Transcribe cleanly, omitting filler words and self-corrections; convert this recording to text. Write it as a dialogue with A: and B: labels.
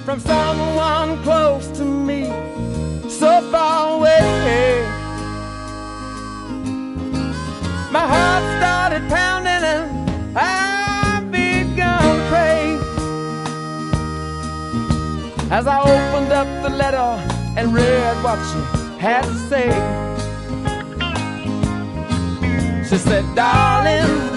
A: from someone close to me, so far away. My heart started pounding and I began to pray as I opened up the letter and read what she had to say. She said, darling,